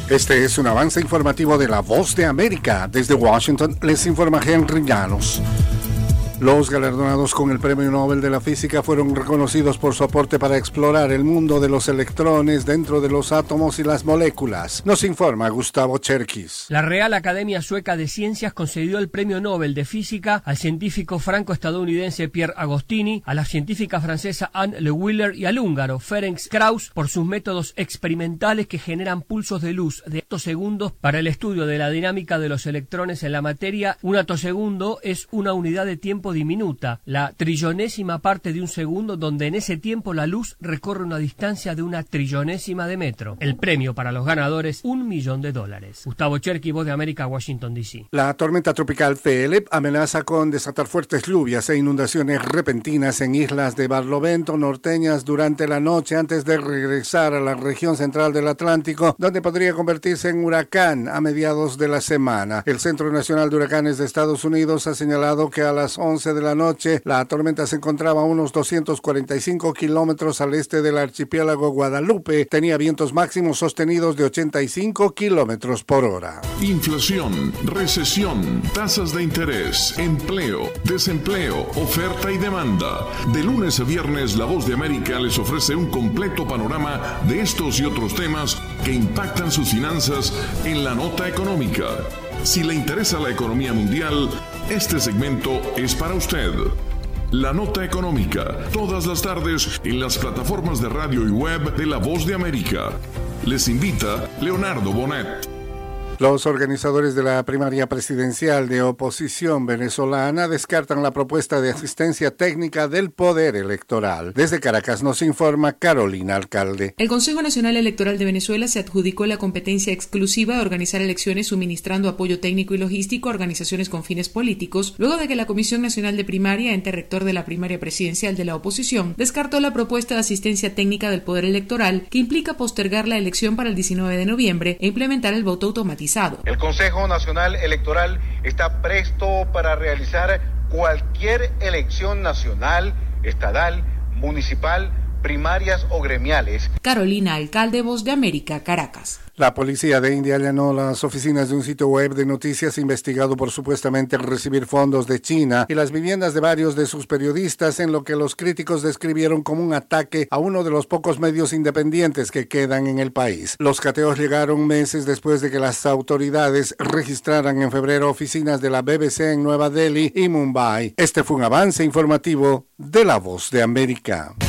Este es un avance informativo de La Voz de América. Desde Washington les informa Henry Llanos. Los galardonados con el Premio Nobel de la Física fueron reconocidos por su aporte para explorar el mundo de los electrones dentro de los átomos y las moléculas. Nos informa Gustavo Cherkis. La Real Academia Sueca de Ciencias concedió el Premio Nobel de Física al científico franco-estadounidense Pierre Agostini, a la científica francesa Anne Le Willer y al húngaro Ferenc Krauss por sus métodos experimentales que generan pulsos de luz de attosegundos para el estudio de la dinámica de los electrones en la materia. Un attosegundo es una unidad de tiempo diminuta, la trillonésima parte de un segundo, donde en ese tiempo la luz recorre una distancia de una trillonésima de metro. El premio para los ganadores, $1 millón. Gustavo Cherkis, Voz de América, Washington, D.C. La tormenta tropical Philip amenaza con desatar fuertes lluvias e inundaciones repentinas en islas de Barlovento norteñas durante la noche antes de regresar a la región central del Atlántico, donde podría convertirse en huracán a mediados de la semana. El Centro Nacional de Huracanes de Estados Unidos ha señalado que a las 11 de la noche, la tormenta se encontraba a unos 245 kilómetros al este del archipiélago Guadalupe. Tenía vientos máximos sostenidos de 85 kilómetros por hora. Inflación, recesión, tasas de interés, empleo, desempleo, oferta y demanda. De lunes a viernes, La Voz de América les ofrece un completo panorama de estos y otros temas que impactan sus finanzas en la nota económica. Si le interesa la economía mundial, este segmento es para usted. La Nota Económica, todas las tardes en las plataformas de radio y web de La Voz de América. Les invita Leonardo Bonet. Los organizadores de la primaria presidencial de oposición venezolana descartan la propuesta de asistencia técnica del Poder Electoral. Desde Caracas nos informa Carolina Alcalde. El Consejo Nacional Electoral de Venezuela se adjudicó la competencia exclusiva de organizar elecciones suministrando apoyo técnico y logístico a organizaciones con fines políticos, luego de que la Comisión Nacional de Primaria, ente rector de la primaria presidencial de la oposición, descartó la propuesta de asistencia técnica del Poder Electoral que implica postergar la elección para el 19 de noviembre e implementar el voto automatizado. El Consejo Nacional Electoral está presto para realizar cualquier elección nacional, estatal, municipal, primarias o gremiales. Carolina Alcalde, Voz de América, Caracas. La policía de India allanó las oficinas de un sitio web de noticias investigado por supuestamente recibir fondos de China y las viviendas de varios de sus periodistas, en lo que los críticos describieron como un ataque a uno de los pocos medios independientes que quedan en el país. Los cateos llegaron meses después de que las autoridades registraran en febrero oficinas de la BBC en Nueva Delhi y Mumbai. Este fue un avance informativo de La Voz de América.